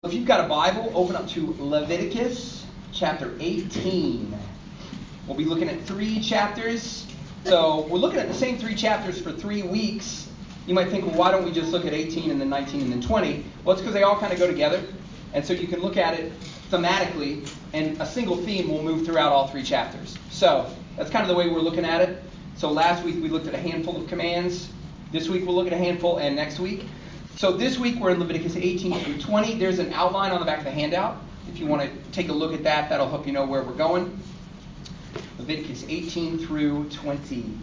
If you've got a Bible, open up to Leviticus chapter 18. We'll be looking at 3 chapters. So we're looking at the same 3 chapters for 3 weeks. You might think, well, why don't we just look at 18 and then 19 and then 20? Well, it's because they all kind of go together. And so you can look at it thematically, and a single theme will move throughout all 3 chapters. So that's kind of the way we're looking at it. So last week we looked at a handful of commands. This week we'll look at a handful, and next week. So this week we're in Leviticus 18 through 20. There's an outline on the back of the handout. If you want to take a look at that, that'll help you know where we're going. Leviticus 18 through 20.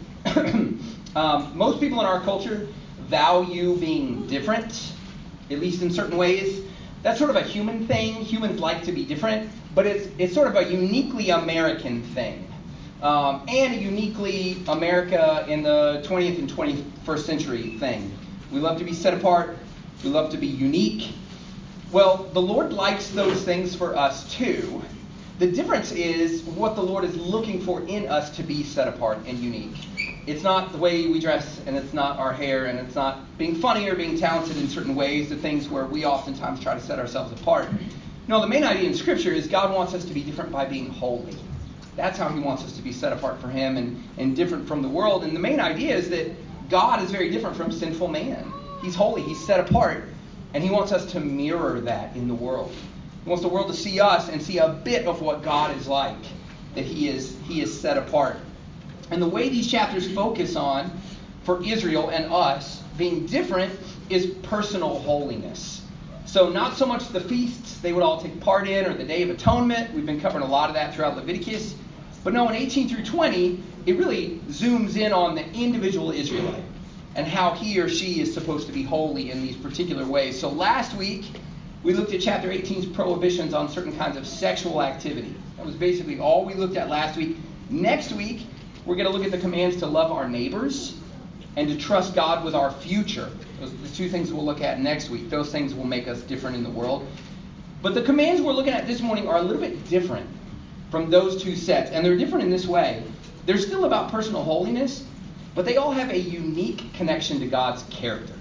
Most people in our culture value being different, at least in certain ways. That's sort of a human thing. Humans like to be different, but it's sort of a uniquely American thing. And a uniquely America in the 20th and 21st century thing. We love to be set apart. We love to be unique. Well, the Lord likes those things for us too. The difference is what the Lord is looking for in us to be set apart and unique. It's not the way we dress, and it's not our hair, and it's not being funny or being talented in certain ways, the things where we oftentimes try to set ourselves apart. No, the main idea in Scripture is God wants us to be different by being holy. That's how he wants us to be set apart for him and different from the world. And the main idea is that God is very different from sinful man. He's holy, he's set apart, and he wants us to mirror that in the world. He wants the world to see us and see a bit of what God is like, that he is set apart. And the way these chapters focus on, for Israel and us, being different, is personal holiness. So not so much the feasts they would all take part in, or the Day of Atonement. We've been covering a lot of that throughout Leviticus. But no, in 18 through 20, it really zooms in on the individual Israelite and how he or she is supposed to be holy in these particular ways. So last week, we looked at chapter 18's prohibitions on certain kinds of sexual activity. That was basically all we looked at last week. Next week, we're going to look at the commands to love our neighbors and to trust God with our future. Those are the 2 things we'll look at next week. Those things will make us different in the world. But the commands we're looking at this morning are a little bit different from those 2 sets. And they're different in this way. They're still about personal holiness, but they all have a unique connection to God's character.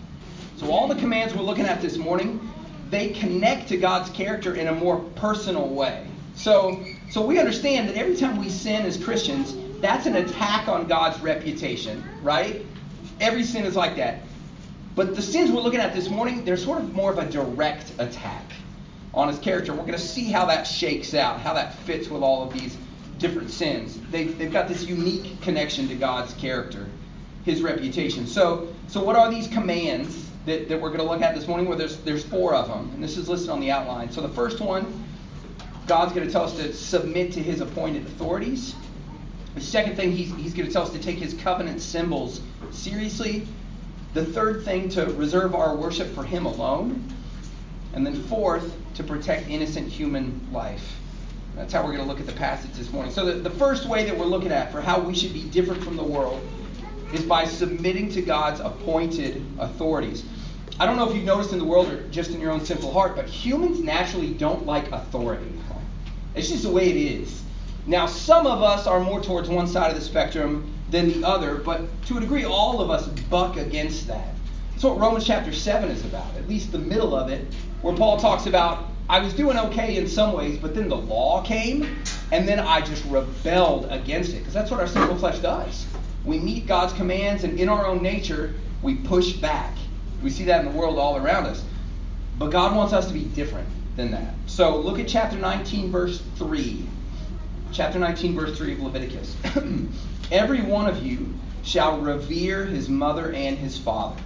So all the commands we're looking at this morning, they connect to God's character in a more personal way. So we understand that every time we sin as Christians, that's an attack on God's reputation, right? Every sin is like that. But the sins we're looking at this morning, they're sort of more of a direct attack on his character. We're going to see how that shakes out, how that fits with all of these different sins. They've got this unique connection to God's character, his reputation. So what are these commands that we're going to look at this morning? Well, there's 4 of them, and this is listed on the outline. So the first one, God's going to tell us to submit to his appointed authorities. The second thing, he's going to tell us to take his covenant symbols seriously. The third thing, to reserve our worship for him alone. And then 4th, to protect innocent human life. That's how we're going to look at the passage this morning. So the first way that we're looking at for how we should be different from the world is by submitting to God's appointed authorities. I don't know if you've noticed in the world or just in your own simple heart, but humans naturally don't like authority. It's just the way it is. Now, some of us are more towards one side of the spectrum than the other, but to a degree, all of us buck against that. That's what Romans chapter 7 is about, at least the middle of it, where Paul talks about, I was doing okay in some ways, but then the law came, and then I just rebelled against it, because that's what our sinful flesh does. We meet God's commands, and in our own nature, we push back. We see that in the world all around us. But God wants us to be different than that. So look at chapter 19, verse 3. Chapter 19, verse 3 of Leviticus. Every one of you shall revere his mother and his father.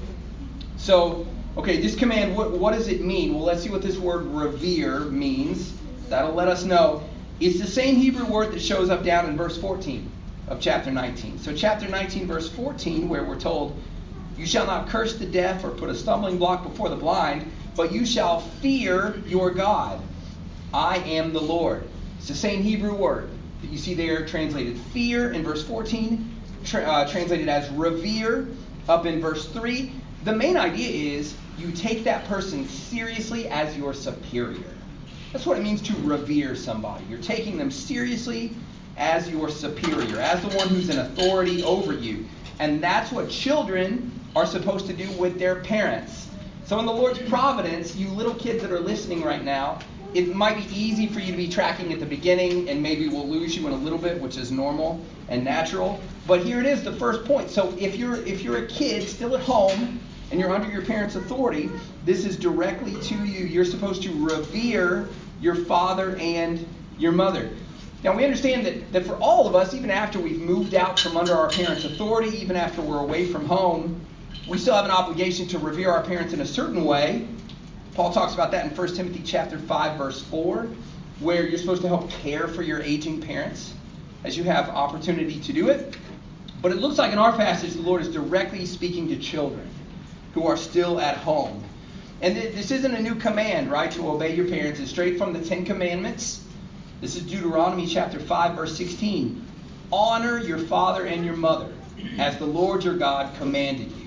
So, okay, this command, what does it mean? Well, let's see what this word revere means. That'll let us know. It's the same Hebrew word that shows up down in verse 14 of chapter 19. So chapter 19, verse 14, where we're told, you shall not curse the deaf or put a stumbling block before the blind, but you shall fear your God. I am the Lord. It's the same Hebrew word that you see there translated fear in verse 14, translated as revere up in verse 3. The main idea is you take that person seriously as your superior. That's what it means to revere somebody. You're taking them seriously as your superior, as the one who's in authority over you. And that's what children are supposed to do with their parents. So in the Lord's providence, you little kids that are listening right now, it might be easy for you to be tracking at the beginning, and maybe we'll lose you in a little bit, which is normal and natural. But here it is, the first point. So if you're a kid still at home and you're under your parents' authority, this is directly to you. You're supposed to revere your father and your mother. Now we understand that for all of us, even after we've moved out from under our parents' authority, even after we're away from home, we still have an obligation to revere our parents in a certain way. Paul talks about that in 1 Timothy chapter 5, verse 4, where you're supposed to help care for your aging parents as you have opportunity to do it. But it looks like in our passage, the Lord is directly speaking to children who are still at home. And this isn't a new command, right, to obey your parents. It's straight from the Ten Commandments. This is Deuteronomy chapter 5, verse 16. Honor your father and your mother, as the Lord your God commanded you.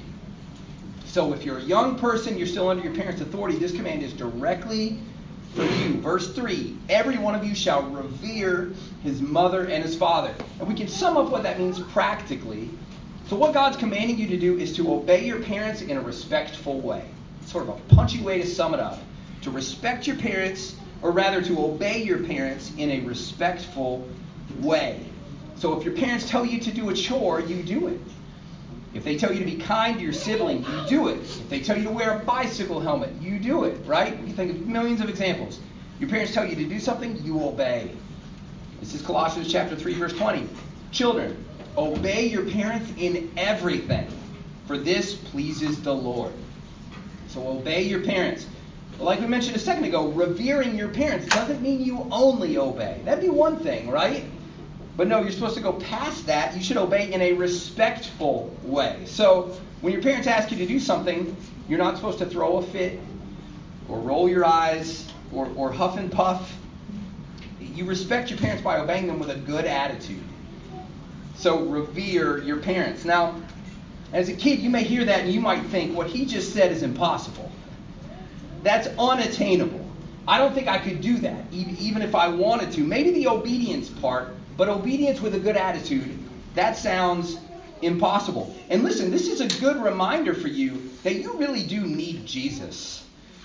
So if you're a young person, you're still under your parents' authority, this command is directly for you. Verse 3, every one of you shall revere his mother and his father. And we can sum up what that means practically. So what God's commanding you to do is to obey your parents in a respectful way. It's sort of a punchy way to sum it up. To respect your parents, or rather to obey your parents in a respectful way. So if your parents tell you to do a chore, you do it. If they tell you to be kind to your sibling, you do it. If they tell you to wear a bicycle helmet, you do it, right? You can think of millions of examples. Your parents tell you to do something, you obey. This is Colossians chapter 3, verse 20. Children, obey your parents in everything, for this pleases the Lord. So obey your parents. Like we mentioned a second ago, revering your parents doesn't mean you only obey. That'd be one thing, right? But no, you're supposed to go past that. You should obey in a respectful way. So when your parents ask you to do something, you're not supposed to throw a fit or roll your eyes or huff and puff. You respect your parents by obeying them with a good attitude. So revere your parents. Now, as a kid, you may hear that and you might think what he just said is impossible. That's unattainable. I don't think I could do that, even if I wanted to. Maybe the obedience part, but obedience with a good attitude, that sounds impossible. And listen, this is a good reminder for you that you really do need Jesus.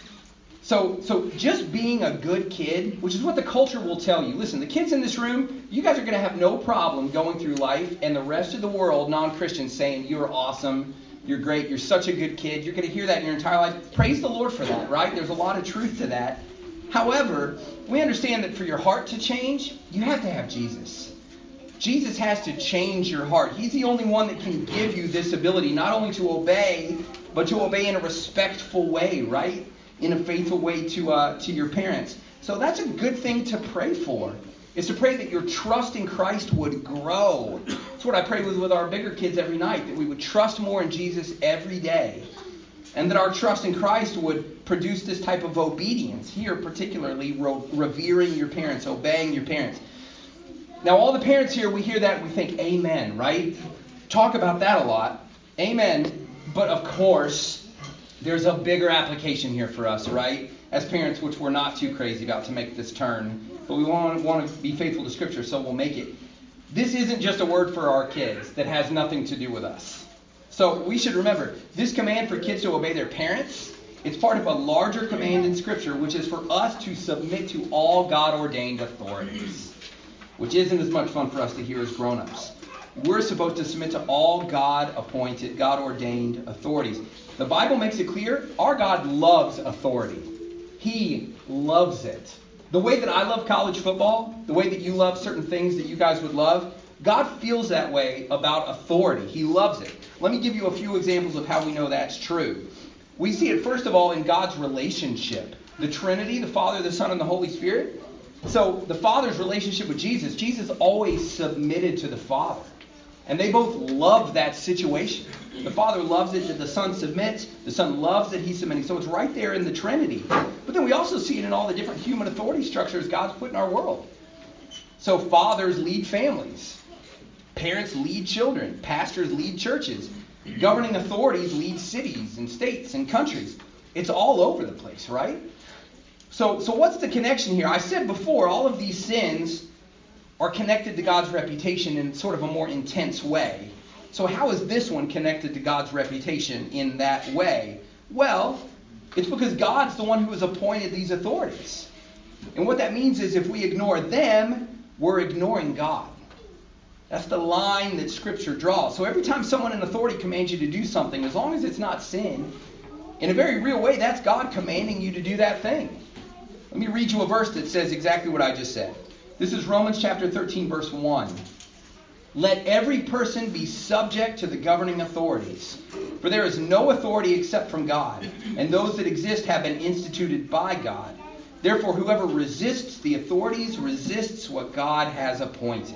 So just being a good kid, which is what the culture will tell you. Listen, the kids in this room, you guys are going to have no problem going through life and the rest of the world, non-Christians, saying you're awesome, you're great, you're such a good kid. You're going to hear that in your entire life. Praise the Lord for that, right? There's a lot of truth to that. However, we understand that for your heart to change, you have to have Jesus. Jesus has to change your heart. He's the only one that can give you this ability, not only to obey, but to obey in a respectful way, right? In a faithful way to your parents. So that's a good thing to pray for, is to pray that your trust in Christ would grow. That's what I pray with our bigger kids every night, that we would trust more in Jesus every day. And that our trust in Christ would produce this type of obedience. Here, particularly, revering your parents, obeying your parents. Now, all the parents here, we hear that and we think, amen, right? Talk about that a lot. Amen. But of course, there's a bigger application here for us, right? As parents, which we're not too crazy about to make this turn. But we want to be faithful to Scripture, so we'll make it. This isn't just a word for our kids that has nothing to do with us. So we should remember, this command for kids to obey their parents, it's part of a larger command in Scripture, which is for us to submit to all God-ordained authorities, which isn't as much fun for us to hear as grown-ups. We're supposed to submit to all God-appointed, God-ordained authorities. The Bible makes it clear, our God loves authority. He loves it. The way that I love college football, the way that you love certain things that you guys would love, God feels that way about authority. He loves it. Let me give you a few examples of how we know that's true. We see it, first of all, in God's relationship. The Trinity, the Father, the Son, and the Holy Spirit. So the Father's relationship with Jesus, Jesus always submitted to the Father. And they both love that situation. The Father loves it that the Son submits. The Son loves that He's submitting. So it's right there in the Trinity. But then we also see it in all the different human authority structures God's put in our world. So fathers lead families. Parents lead children. Pastors lead churches. Governing authorities lead cities and states and countries. It's all over the place, right? So what's the connection here? I said before, all of these sins are connected to God's reputation in sort of a more intense way. So how is this one connected to God's reputation in that way? Well, It's because God's the one who has appointed these authorities. And what that means is if we ignore them, we're ignoring God. That's the line that Scripture draws. So every time someone in authority commands you to do something, as long as it's not sin, in a very real way, that's God commanding you to do that thing. Let me read you a verse that says exactly what I just said. This is Romans chapter 13, verse 1. Let every person be subject to the governing authorities, for there is no authority except from God, and those that exist have been instituted by God. Therefore, whoever resists the authorities resists what God has appointed.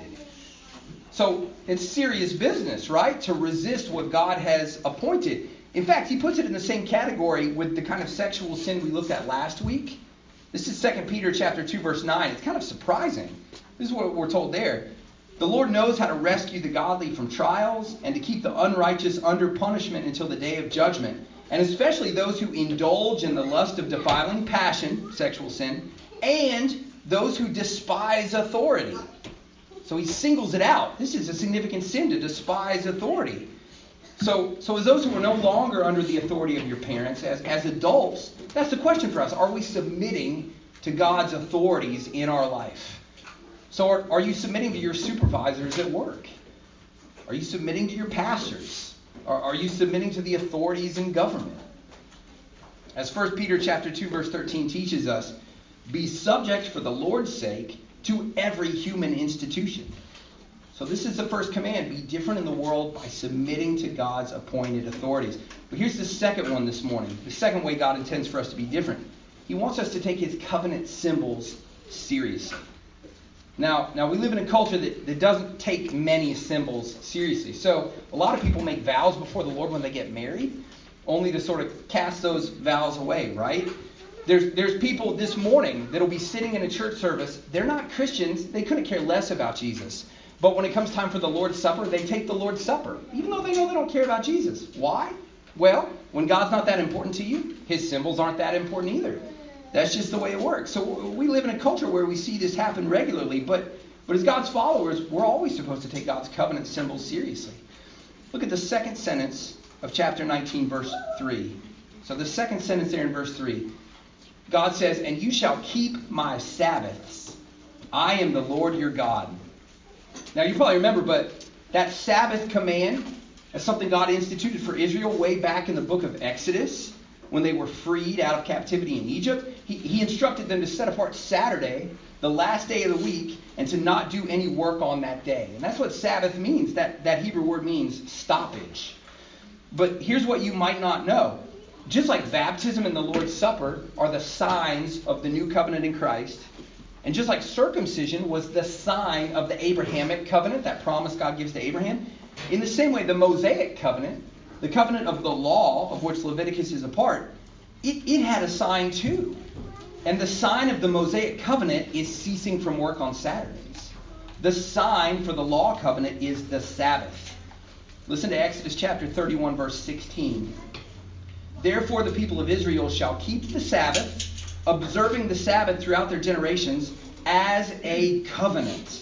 So it's serious business, right? To resist what God has appointed. In fact, he puts it in the same category with the kind of sexual sin we looked at last week. This is 2 Peter chapter 2, verse 9. It's kind of surprising. This is what we're told there. The Lord knows how to rescue the godly from trials and to keep the unrighteous under punishment until the day of judgment, and especially those who indulge in the lust of defiling passion, sexual sin, and those who despise authority. So he singles it out. This is a significant sin to despise authority. So as those who are no longer under the authority of your parents, as adults, that's the question for us. Are we submitting to God's authorities in our life? So are you submitting to your supervisors at work? Are you submitting to your pastors? Are you submitting to the authorities in government? As 1 Peter chapter 2, verse 13 teaches us, be subject for the Lord's sake to every human institution. So this is the first command. Be different in the world by submitting to God's appointed authorities. But here's the second one this morning. The second way God intends for us to be different. He wants us to take his covenant symbols seriously. Now we live in a culture that doesn't take many symbols seriously. So a lot of people make vows before the Lord when they get married, only to sort of cast those vows away, right? There's people this morning that'll be sitting in a church service. They're not Christians. They couldn't care less about Jesus. But when it comes time for the Lord's Supper, they take the Lord's Supper, even though they know they don't care about Jesus. Why? Well, when God's not that important to you, his symbols aren't that important either. That's just the way it works. So we live in a culture where we see this happen regularly, but as God's followers, we're always supposed to take God's covenant symbols seriously. Look at the second sentence of chapter 19, verse 3. So the second sentence there in verse 3. God says, and you shall keep my Sabbaths. I am the Lord your God. Now you probably remember, but that Sabbath command is something God instituted for Israel way back in the book of Exodus. When they were freed out of captivity in Egypt, he instructed them to set apart Saturday, the last day of the week, and to not do any work on that day. And that's what Sabbath means. That Hebrew word means stoppage. But here's what you might not know. Just like baptism and the Lord's Supper are the signs of the new covenant in Christ, and just like circumcision was the sign of the Abrahamic covenant, that promise God gives to Abraham, in the same way the Mosaic covenant, the covenant of the law, of which Leviticus is a part, it had a sign too. And the sign of the Mosaic covenant is ceasing from work on Saturdays. The sign for the law covenant is the Sabbath. Listen to Exodus chapter 31, verse 16. Therefore the people of Israel shall keep the Sabbath, observing the Sabbath throughout their generations as a covenant.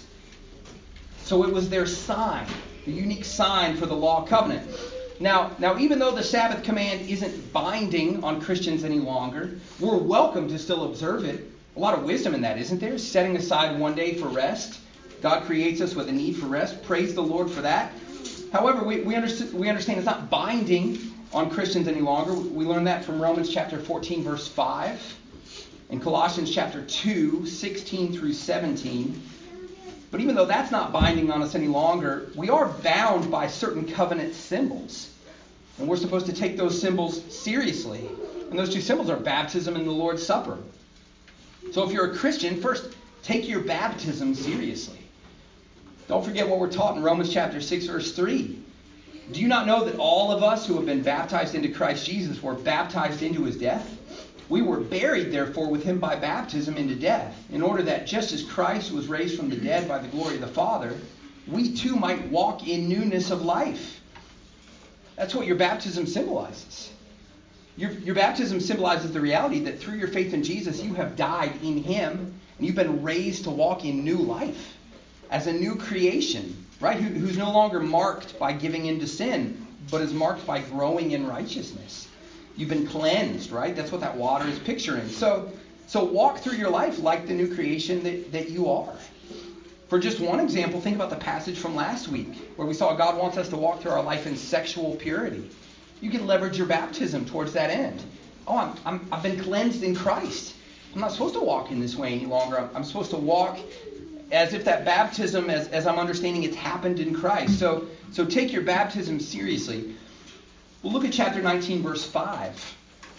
So it was their sign, the unique sign for the law covenant. Now, even though the Sabbath command isn't binding on Christians any longer, we're welcome to still observe it. A lot of wisdom in that, isn't there? Setting aside one day for rest. God creates us with a need for rest. Praise the Lord for that. However, we understand it's not binding on Christians any longer. We learn that from Romans chapter 14, verse 5, and Colossians chapter 2, 16 through 17. But even though that's not binding on us any longer, we are bound by certain covenant symbols. And we're supposed to take those symbols seriously. And those two symbols are baptism and the Lord's Supper. So if you're a Christian, first, take your baptism seriously. Don't forget what we're taught in Romans chapter 6, verse 3. Do you not know that all of us who have been baptized into Christ Jesus were baptized into his death? We were buried, therefore, with him by baptism into death, in order that just as Christ was raised from the dead by the glory of the Father, we too might walk in newness of life. That's what your baptism symbolizes. Your baptism symbolizes the reality that through your faith in Jesus, you have died in him, and you've been raised to walk in new life, as a new creation, right? Who's no longer marked by giving in to sin, but is marked by growing in righteousness. You've been cleansed, right? That's what that water is picturing. So walk through your life like the new creation that you are. For just one example, think about the passage from last week where we saw God wants us to walk through our life in sexual purity. You can leverage your baptism towards that end. Oh, I've been cleansed in Christ. I'm not supposed to walk in this way any longer. I'm supposed to walk as if that baptism, as I'm understanding, it's happened in Christ. So take your baptism seriously. We'll look at chapter 19, verse 5.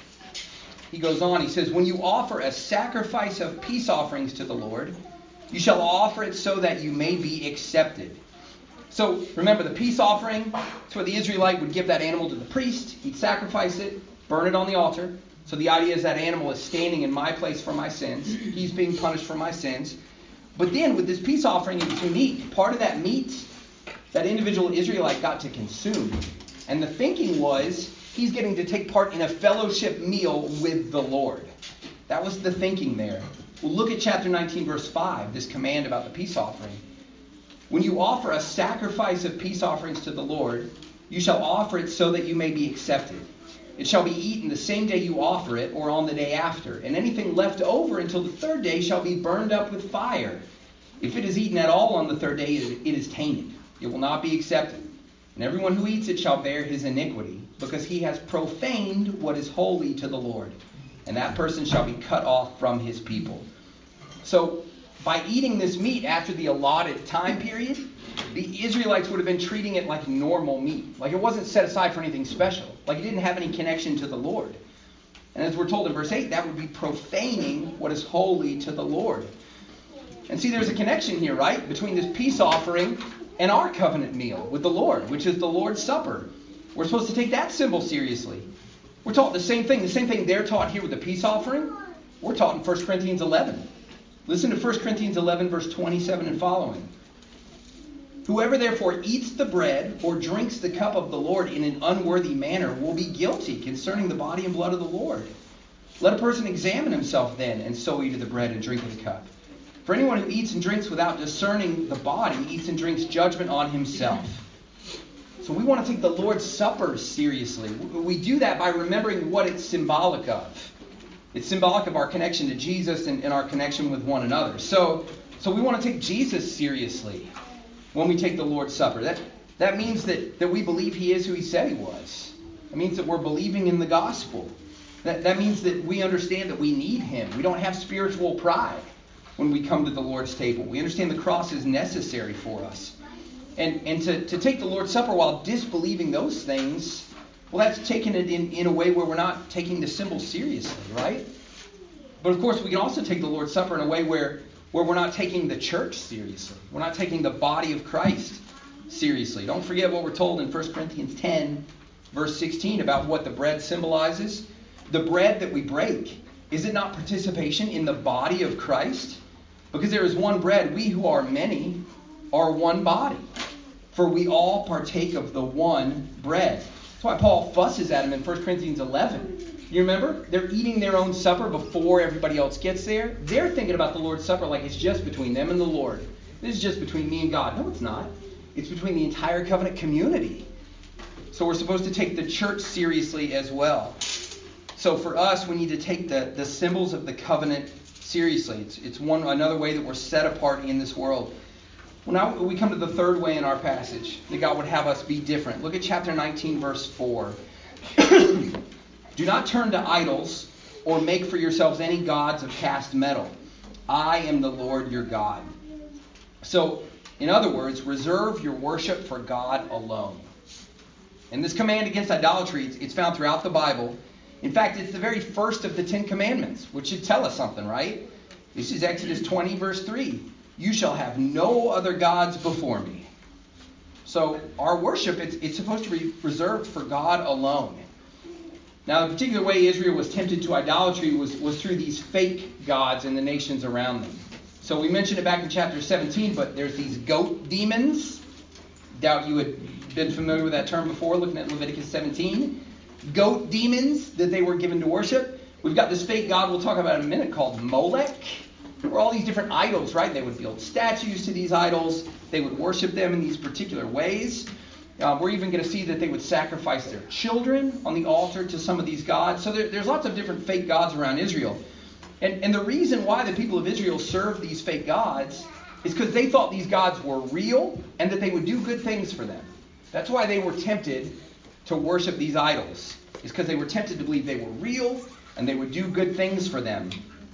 He goes on, he says, when you offer a sacrifice of peace offerings to the Lord, you shall offer it so that you may be accepted. So remember, the peace offering, it's where the Israelite would give that animal to the priest. He'd sacrifice it, burn it on the altar. So the idea is that animal is standing in my place for my sins. He's being punished for my sins. But then with this peace offering, it's unique. Part of that meat, that individual Israelite got to consume. And the thinking was, he's getting to take part in a fellowship meal with the Lord. That was the thinking there. We'll look at chapter 19, verse 5, this command about the peace offering. When you offer a sacrifice of peace offerings to the Lord, you shall offer it so that you may be accepted. It shall be eaten the same day you offer it, or on the day after. And anything left over until the third day shall be burned up with fire. If it is eaten at all on the third day, it is tainted. It will not be accepted. And everyone who eats it shall bear his iniquity, because he has profaned what is holy to the Lord. And that person shall be cut off from his people. So, by eating this meat after the allotted time period, the Israelites would have been treating it like normal meat. Like it wasn't set aside for anything special. Like it didn't have any connection to the Lord. And as we're told in verse 8, that would be profaning what is holy to the Lord. And see, there's a connection here, right? Between this peace offering and our covenant meal with the Lord, which is the Lord's Supper. We're supposed to take that symbol seriously. We're taught the same thing they're taught here with the peace offering. We're taught in 1 Corinthians 11. Listen to 1 Corinthians 11, verse 27 and following. Whoever therefore eats the bread or drinks the cup of the Lord in an unworthy manner will be guilty concerning the body and blood of the Lord. Let a person examine himself then, and so eat of the bread and drink of the cup. For anyone who eats and drinks without discerning the body eats and drinks judgment on himself. So we want to take the Lord's Supper seriously. We do that by remembering what it's symbolic of. It's symbolic of our connection to Jesus and our connection with one another. So we want to take Jesus seriously when we take the Lord's Supper. That means that we believe he is who he said he was. It means that we're believing in the gospel. That means that we understand that we need him. We don't have spiritual pride when we come to the Lord's table. We understand the cross is necessary for us. And to take the Lord's Supper while disbelieving those things, well, that's taking it in a way where we're not taking the symbol seriously, right? But of course, we can also take the Lord's Supper in a way where we're not taking the church seriously. We're not taking the body of Christ seriously. Don't forget what we're told in 1 Corinthians 10, verse 16, about what the bread symbolizes. The bread that we break, is it not participation in the body of Christ? Because there is one bread, we who are many are one body. For we all partake of the one bread. That's why Paul fusses at him in 1 Corinthians 11. You remember? They're eating their own supper before everybody else gets there. They're thinking about the Lord's Supper like it's just between them and the Lord. This is just between me and God. No, it's not. It's between the entire covenant community. So we're supposed to take the church seriously as well. So for us, we need to take the symbols of the covenant seriously. It's another way that we're set apart in this world. Well, now we come to the third way in our passage that God would have us be different. Look at chapter 19, verse 4. Do not turn to idols or make for yourselves any gods of cast metal. I am the Lord your God. So, in other words, reserve your worship for God alone. And this command against idolatry, it's found throughout the Bible. In fact, it's the very first of the 10 Commandments, which should tell us something, right? This is Exodus 20, verse 3. You shall have no other gods before me. So our worship, it's supposed to be reserved for God alone. Now, the particular way Israel was tempted to idolatry was through these fake gods in the nations around them. So we mentioned it back in chapter 17, but there's these goat demons. Doubt you had been familiar with that term before, looking at Leviticus 17. Goat demons that they were given to worship. We've got this fake god we'll talk about in a minute called Molech. There were all these different idols, right? They would build statues to these idols. They would worship them in these particular ways. We're even going to see that they would sacrifice their children on the altar to some of these gods. So there's lots of different fake gods around Israel. And the reason why the people of Israel served these fake gods is because they thought these gods were real and that they would do good things for them. That's why they were tempted to worship these idols. It's because they were tempted to believe they were real and they would do good things for them.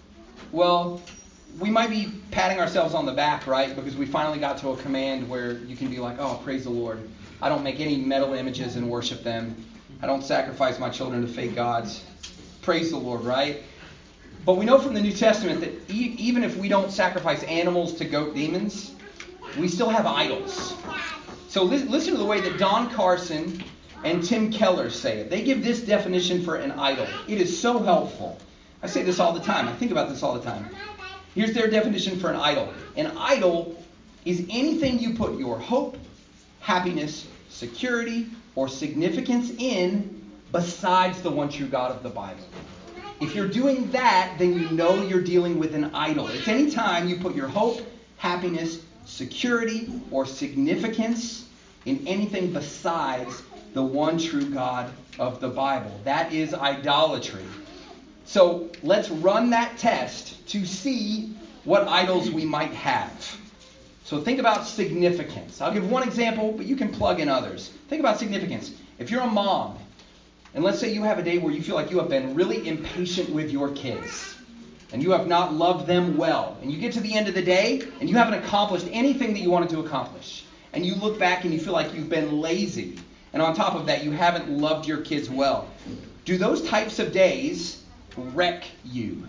Well, we might be patting ourselves on the back, right? Because we finally got to a command where you can be like, oh, praise the Lord. I don't make any metal images and worship them. I don't sacrifice my children to fake gods. Praise the Lord, right? But we know from the New Testament that even if we don't sacrifice animals to goat demons, we still have idols. So listen to the way that Don Carson and Tim Keller say it. They give this definition for an idol. It is so helpful. I say this all the time. I think about this all the time. Here's their definition for an idol. An idol is anything you put your hope, happiness, security, or significance in besides the one true God of the Bible. If you're doing that, then you know you're dealing with an idol. It's any time you put your hope, happiness, security, or significance in anything besides the one true God of the Bible. That is idolatry. So let's run that test to see what idols we might have. So think about significance. I'll give one example, but you can plug in others. Think about significance. If you're a mom, and let's say you have a day where you feel like you have been really impatient with your kids, and you have not loved them well, and you get to the end of the day, and you haven't accomplished anything that you wanted to accomplish, and you look back and you feel like you've been lazy, and on top of that, you haven't loved your kids well. Do those types of days wreck you?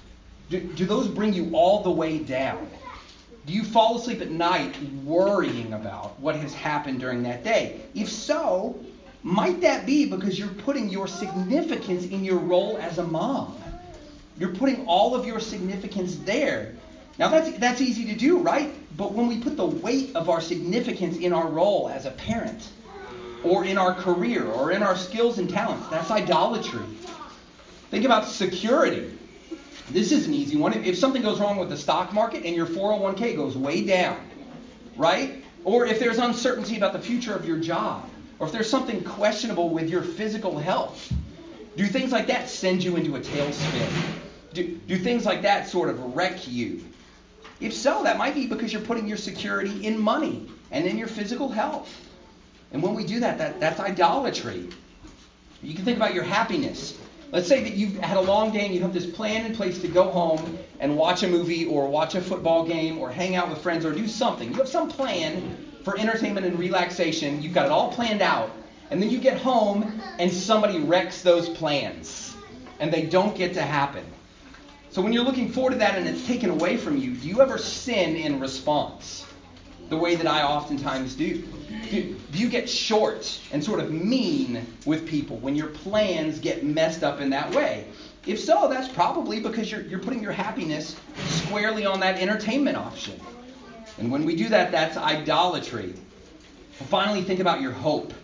Do those bring you all the way down? Do you fall asleep at night worrying about what has happened during that day? If so, might that be because you're putting your significance in your role as a mom? You're putting all of your significance there. Now that's easy to do, right? But when we put the weight of our significance in our role as a parent, or in our career, or in our skills and talents, that's idolatry. Think about security. This is an easy one. If something goes wrong with the stock market and your 401k goes way down, right? Or if there's uncertainty about the future of your job, or if there's something questionable with your physical health, do things like that send you into a tailspin? Do things like that sort of wreck you? If so, that might be because you're putting your security in money and in your physical health. And when we do that, that's idolatry. You can think about your happiness. Let's say that you've had a long day and you have this plan in place to go home and watch a movie or watch a football game or hang out with friends or do something. You have some plan for entertainment and relaxation. You've got it all planned out. And then you get home and somebody wrecks those plans. And they don't get to happen. So when you're looking forward to that and it's taken away from you, do you ever sin in response? The way that I oftentimes do. Do you get short and sort of mean with people when your plans get messed up in that way? If so, that's probably because you're putting your happiness squarely on that entertainment option. And when we do that, that's idolatry. And finally, think about your hope.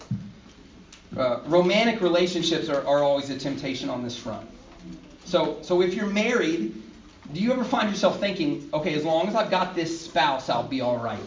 Romantic relationships are always a temptation on this front. So if you're married, do you ever find yourself thinking, okay, as long as I've got this spouse, I'll be all right?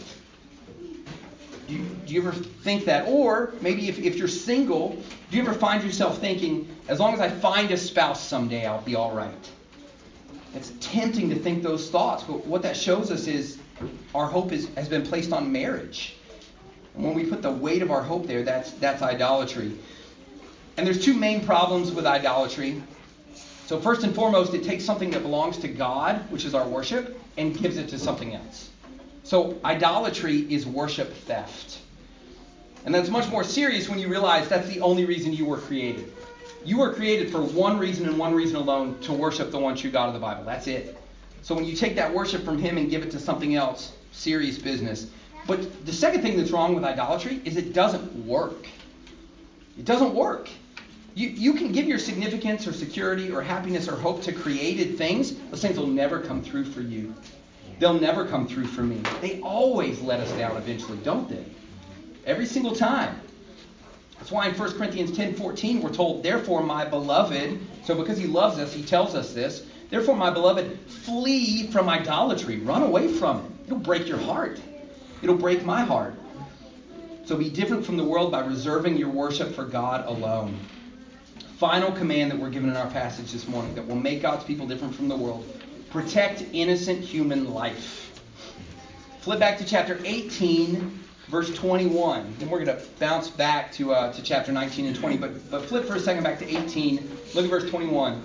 Do you ever think that? Or maybe if you're single, do you ever find yourself thinking, as long as I find a spouse someday, I'll be all right? It's tempting to think those thoughts, but what that shows us is our hope has been placed on marriage. And when we put the weight of our hope there, that's idolatry. And there's two main problems with idolatry. So first and foremost, it takes something that belongs to God, which is our worship, and gives it to something else. So idolatry is worship theft. And that's much more serious when you realize that's the only reason you were created. You were created for one reason and one reason alone, to worship the one true God of the Bible. That's it. So when you take that worship from him and give it to something else, serious business. But the second thing that's wrong with idolatry is it doesn't work. It doesn't work. You can give your significance or security or happiness or hope to created things. Those things will never come through for you. They'll never come through for me. They always let us down eventually, don't they? Every single time. That's why in 1 Corinthians 10:14 we're told, therefore my beloved, so because he loves us, he tells us this, therefore my beloved, flee from idolatry. Run away from it. It'll break your heart. It'll break my heart. So be different from the world by reserving your worship for God alone. Final command that we're given in our passage this morning that will make God's people different from the world. Protect innocent human life. Flip back to chapter 18, verse 21. Then we're going to bounce back to chapter 19 and 20. But flip for a second back to 18. Look at verse 21.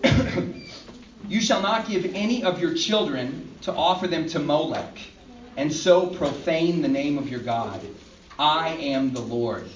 You shall not give any of your children to offer them to Molech, and so profane the name of your God. I am the Lord.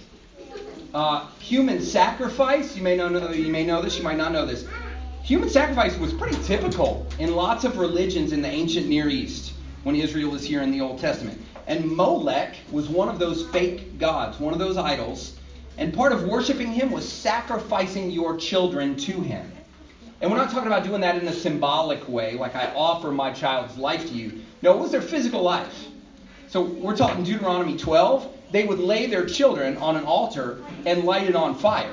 Human sacrifice, you may know this, you might not know this. Human sacrifice was pretty typical in lots of religions in the ancient Near East when Israel was here in the Old Testament. And Molech was one of those fake gods, one of those idols. And part of worshiping him was sacrificing your children to him. And we're not talking about doing that in a symbolic way, like I offer my child's life to you. No, it was their physical life. So we're talking Deuteronomy 12. They would lay their children on an altar and light it on fire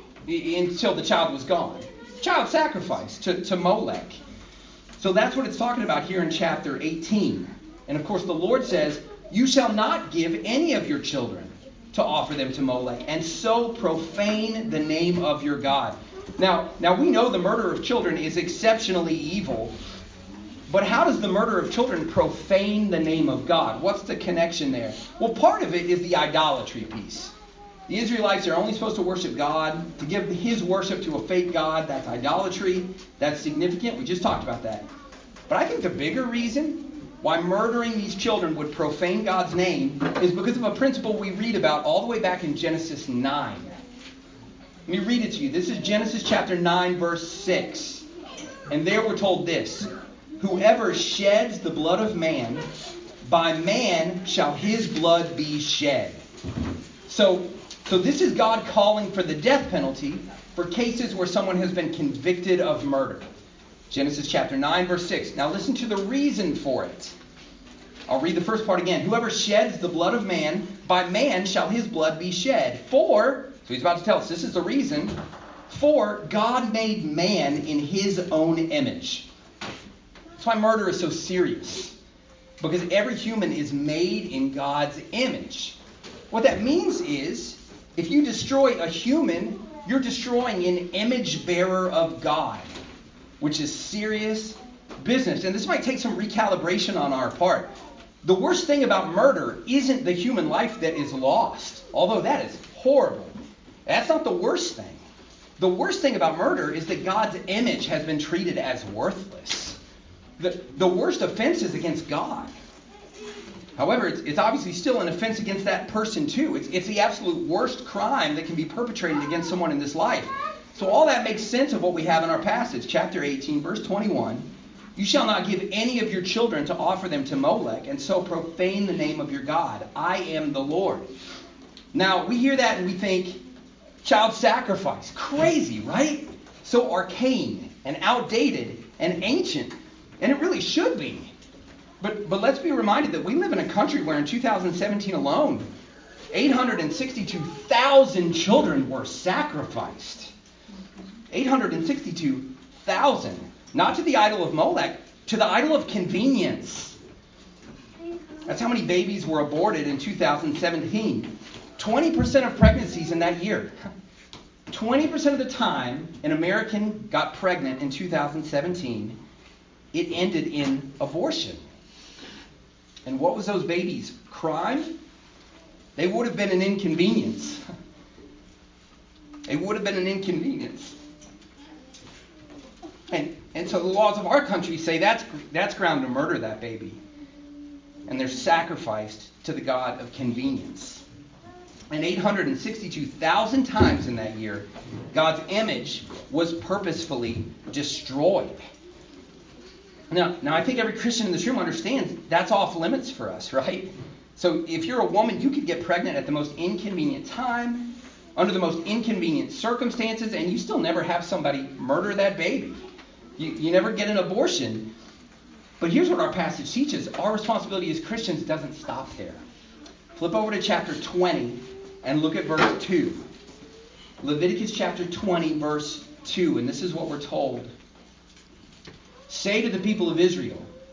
until the child was gone. Child sacrifice to Molech. So that's what it's talking about here in chapter 18. And of course the Lord says, you shall not give any of your children to offer them to Molech, and so profane the name of your God. Now we know the murder of children is exceptionally evil, but how does the murder of children profane the name of God? What's the connection there? Well, part of it is the idolatry piece. The Israelites are only supposed to worship God. To give his worship to a fake god, that's idolatry. That's significant. We just talked about that. But I think the bigger reason why murdering these children would profane God's name is because of a principle we read about all the way back in Genesis 9. Let me read it to you. This is Genesis chapter 9, verse 6. And there we're told this. Whoever sheds the blood of man, by man shall his blood be shed. So this is God calling for the death penalty for cases where someone has been convicted of murder. Genesis chapter 9, verse 6. Now listen to the reason for it. I'll read the first part again. Whoever sheds the blood of man, by man shall his blood be shed. So he's about to tell us, this is the reason. For God made man in his own image. That's why murder is so serious. Because every human is made in God's image. What that means is, if you destroy a human, you're destroying an image bearer of God, which is serious business. And this might take some recalibration on our part. The worst thing about murder isn't the human life that is lost, although that is horrible. That's not the worst thing. The worst thing about murder is that God's image has been treated as worthless. The worst offense is against God. However, it's obviously still an offense against that person too. It's the absolute worst crime that can be perpetrated against someone in this life. So all that makes sense of what we have in our passage. Chapter 18, verse 21. You shall not give any of your children to offer them to Molech, and so profane the name of your God. I am the Lord. Now, we hear that and we think, child sacrifice. Crazy, right? So arcane and outdated and ancient. And it really should be. But let's be reminded that we live in a country where in 2017 alone, 862,000 children were sacrificed. 862,000. Not to the idol of Molech, to the idol of convenience. That's how many babies were aborted in 2017. 20% of pregnancies in that year. 20% of the time an American got pregnant in 2017, it ended in abortion. And what was those babies' crime? They would have been an inconvenience. They would have been an inconvenience. And so the laws of our country say that's ground to murder that baby. And they're sacrificed to the god of convenience. And 862,000 times in that year, God's image was purposefully destroyed. Now, I think every Christian in this room understands that's off limits for us, right? So if you're a woman, you could get pregnant at the most inconvenient time, under the most inconvenient circumstances, and you still never have somebody murder that baby. You never get an abortion. But here's what our passage teaches. Our responsibility as Christians doesn't stop there. Flip over to chapter 20 and look at verse 2. Leviticus chapter 20, verse 2. And this is what we're told. Say to the people of Israel,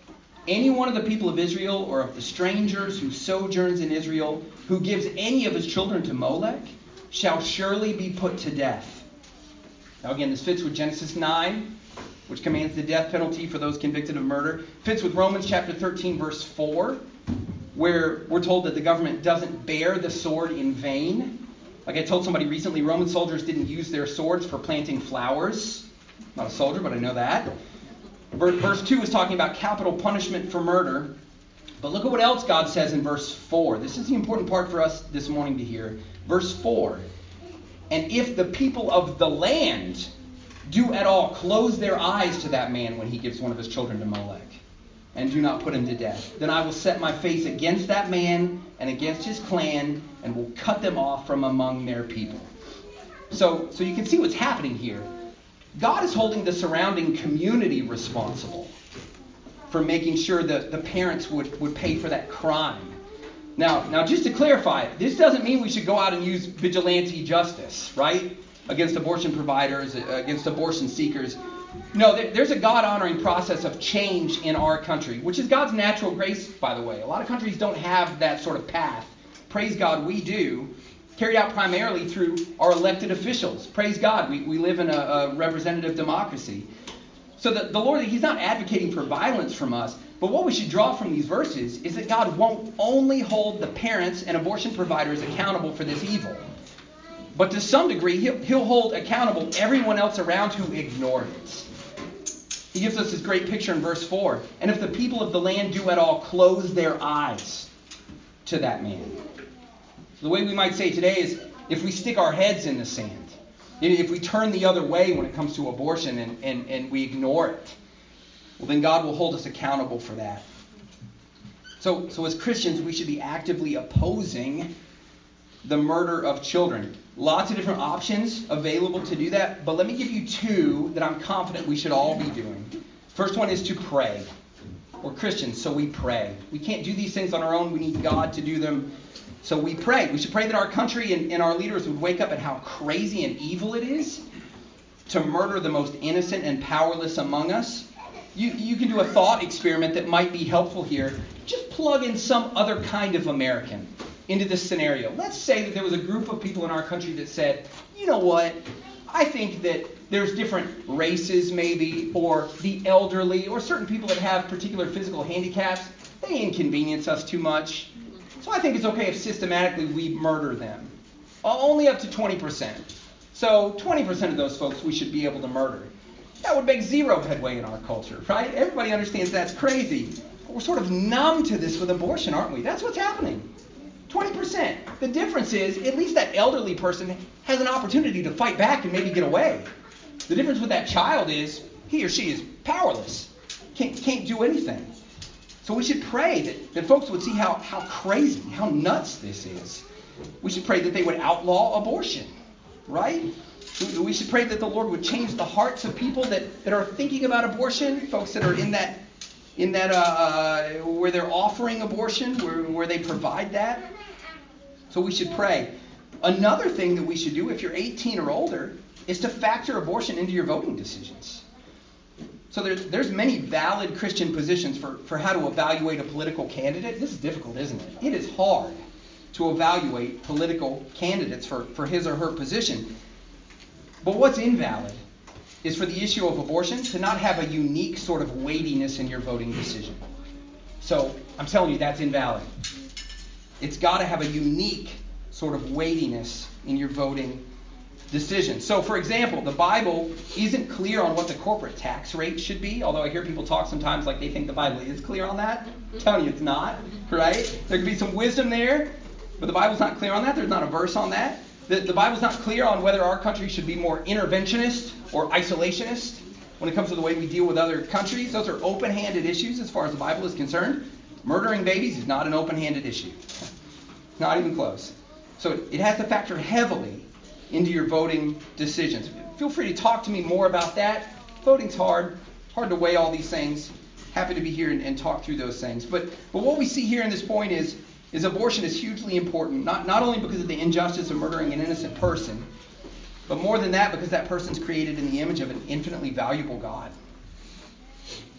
Any one of the people of Israel or of the strangers who sojourns in Israel, who gives any of his children to Molech, shall surely be put to death. Now again, this fits with Genesis 9, which commands the death penalty for those convicted of murder. Fits with Romans chapter 13, verse 4, where we're told that the government doesn't bear the sword in vain. Like I told somebody recently, Roman soldiers didn't use their swords for planting flowers. I'm not a soldier, but I know that. Verse 2 is talking about capital punishment for murder. But look at what else God says in verse 4. This is the important part for us this morning to hear. Verse 4. And if the people of the land do at all close their eyes to that man when he gives one of his children to Molech, and do not put him to death, then I will set my face against that man and against his clan, and will cut them off from among their people. So you can see what's happening here. God is holding the surrounding community responsible for making sure that the parents would pay for that crime. Now, just to clarify, this doesn't mean we should go out and use vigilante justice, right? Against abortion providers, against abortion seekers. No, there's a God-honoring process of change in our country, which is God's natural grace, by the way. A lot of countries don't have that sort of path. Praise God, we do. Carried out primarily through our elected officials. Praise God, we live in a representative democracy. So the Lord, he's not advocating for violence from us, but what we should draw from these verses is that God won't only hold the parents and abortion providers accountable for this evil, but to some degree, he'll hold accountable everyone else around who ignored it. He gives us this great picture in verse 4. And if the people of the land do at all close their eyes to that man. The way we might say today is if we stick our heads in the sand, if we turn the other way when it comes to abortion and we ignore it, well, then God will hold us accountable for that. So as Christians, we should be actively opposing the murder of children. Lots of different options available to do that, but let me give you two that I'm confident we should all be doing. First one is to pray. We're Christians, so we pray. We can't do these things on our own. We need God to do them. So we pray. We should pray that our country and our leaders would wake up at how crazy and evil it is to murder the most innocent and powerless among us. You can do a thought experiment that might be helpful here. Just plug in some other kind of American into this scenario. Let's say that there was a group of people in our country that said, you know what, I think that there's different races maybe, or the elderly, or certain people that have particular physical handicaps. They inconvenience us too much. So I think it's okay if systematically we murder them. Only up to 20%. So 20% of those folks we should be able to murder. That would make zero headway in our culture, right? Everybody understands that's crazy. But we're sort of numb to this with abortion, aren't we? That's what's happening. 20%. The difference is, at least that elderly person has an opportunity to fight back and maybe get away. The difference with that child is, he or she is powerless. Can't do anything. So we should pray that folks would see how crazy, how nuts this is. We should pray that they would outlaw abortion, right? We should pray that the Lord would change the hearts of people that are thinking about abortion, folks that are in that where they're offering abortion, where they provide that. So we should pray. Another thing that we should do if you're 18 or older is to factor abortion into your voting decisions. So there's many valid Christian positions for how to evaluate a political candidate. This is difficult, isn't it? It is hard to evaluate political candidates for his or her position. But what's invalid is for the issue of abortion to not have a unique sort of weightiness in your voting decision. So I'm telling you, that's invalid. It's got to have a unique sort of weightiness in your voting decision. So, for example, the Bible isn't clear on what the corporate tax rate should be, although I hear people talk sometimes like they think the Bible is clear on that. I'm telling you, it's not, right? There could be some wisdom there, but the Bible's not clear on that. There's not a verse on that. The Bible's not clear on whether our country should be more interventionist or isolationist when it comes to the way we deal with other countries. Those are open-handed issues as far as the Bible is concerned. Murdering babies is not an open-handed issue. Not even close. So it has to factor heavily into your voting decisions. Feel free to talk to me more about that. Voting's hard to weigh all these things. Happy to be here and talk through those things. But what we see here in this point is abortion is hugely important, not only because of the injustice of murdering an innocent person, but more than that, because that person's created in the image of an infinitely valuable God.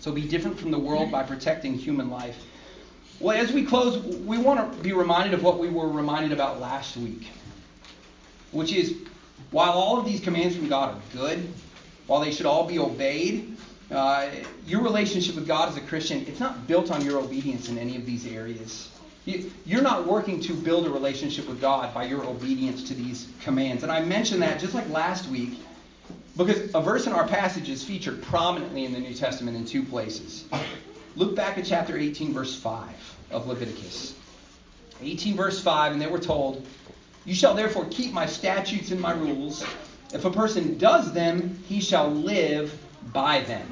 So be different from the world by protecting human life. Well, as we close, we want to be reminded of what we were reminded about last week, which is, while all of these commands from God are good, while they should all be obeyed, your relationship with God as a Christian, it's not built on your obedience in any of these areas. You're not working to build a relationship with God by your obedience to these commands. And I mentioned that just like last week, because a verse in our passage is featured prominently in the New Testament in two places. Look back at chapter 18, verse 5 of Leviticus. 18, verse 5, and they were told, "You shall therefore keep my statutes and my rules. If a person does them, he shall live by them."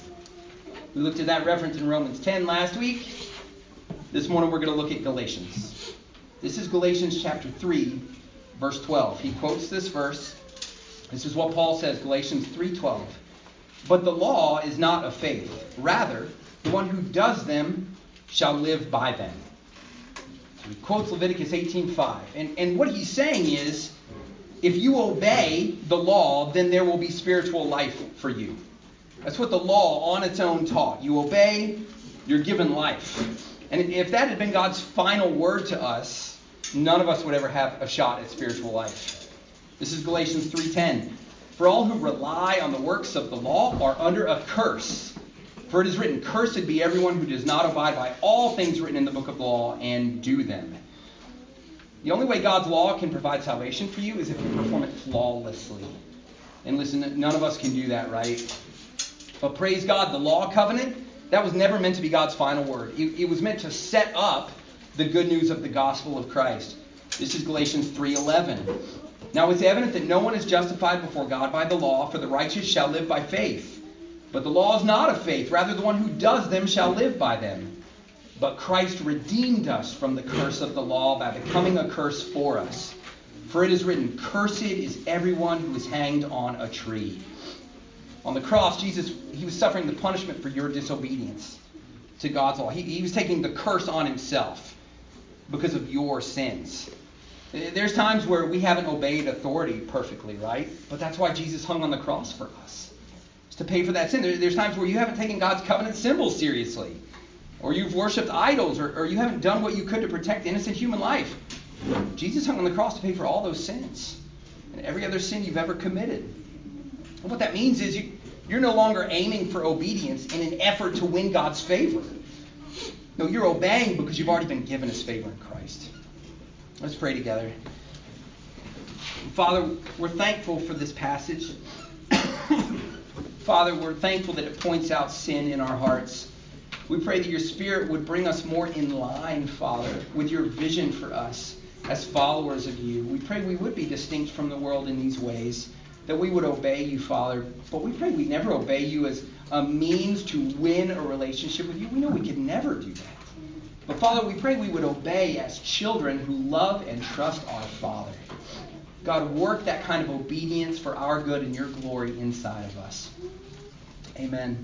We looked at that reference in Romans 10 last week. This morning we're going to look at Galatians. This is Galatians chapter 3, verse 12. He quotes this verse. This is what Paul says, Galatians 3:12. "But the law is not of faith. Rather, the one who does them shall live by them." So he quotes Leviticus 18:5. And what he's saying is, if you obey the law, then there will be spiritual life for you. That's what the law on its own taught. You obey, you're given life. And if that had been God's final word to us, none of us would ever have a shot at spiritual life. This is Galatians 3:10. "For all who rely on the works of the law are under a curse. For it is written, 'Cursed be everyone who does not abide by all things written in the book of law and do them.'" The only way God's law can provide salvation for you is if you perform it flawlessly. And listen, none of us can do that, right? But praise God, the law covenant, that was never meant to be God's final word. It was meant to set up the good news of the gospel of Christ. This is Galatians 3:11. "Now it's evident that no one is justified before God by the law, for the righteous shall live by faith. But the law is not of faith. Rather, the one who does them shall live by them. But Christ redeemed us from the curse of the law by becoming a curse for us. For it is written, 'Cursed is everyone who is hanged on a tree.'" On the cross, Jesus, he was suffering the punishment for your disobedience to God's law. He was taking the curse on himself because of your sins. There's times where we haven't obeyed authority perfectly, right? But that's why Jesus hung on the cross for us. It's to pay for that sin. There's times where you haven't taken God's covenant symbols seriously. Or you've worshipped idols. Or you haven't done what you could to protect innocent human life. Jesus hung on the cross to pay for all those sins. And every other sin you've ever committed. And what that means is you're no longer aiming for obedience in an effort to win God's favor. No, you're obeying because you've already been given his favor in Christ. Let's pray together. Father, we're thankful for this passage. Father, we're thankful that it points out sin in our hearts. We pray that your Spirit would bring us more in line, Father, with your vision for us as followers of you. We pray we would be distinct from the world in these ways, that we would obey you, Father. But we pray we never obey you as a means to win a relationship with you. We know we could never do that. But Father, we pray we would obey as children who love and trust our Father. God, work that kind of obedience for our good and your glory inside of us. Amen.